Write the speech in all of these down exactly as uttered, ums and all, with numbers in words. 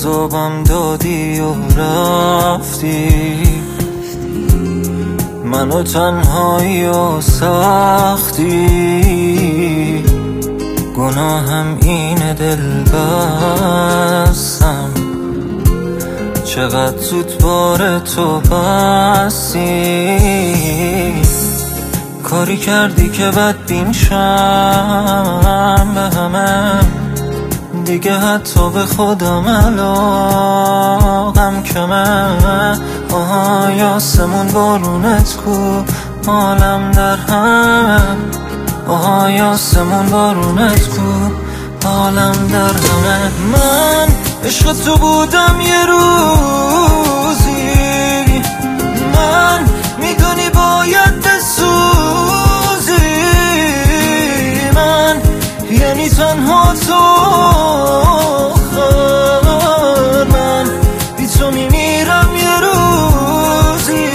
عذابم دادی و رفتی، منو تنهایی و سختی. گناهم اینه دل بستم، چقدر زود بار تو بستی. کاری کردی که بدبین شم به همه، دیگه حتی به خودم علاقم کمه. آهای آسمون بارونت کو، حالم در هم. آهای آسمون بارونت کو، حالم در همه. من عشق تو بودم یه روزی، من میدونی باید بسوزی. من یعنی تنها تو، من بی تو میمیرم یه روزی.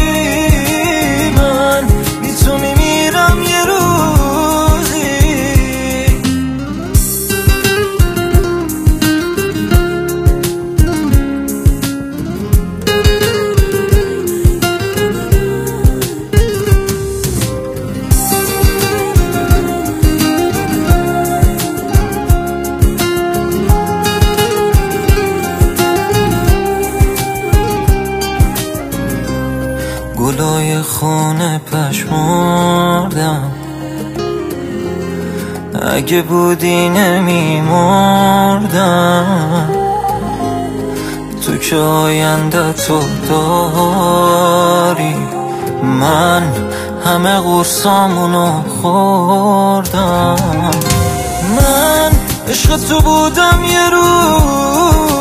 من بی تو میمیرم یه روزی. گلای خونه پشمردم، اگه بودی نمیمردم. تو که آینده تو داری، من همه قرصامونو خوردم. من عشق تو بودم یه روز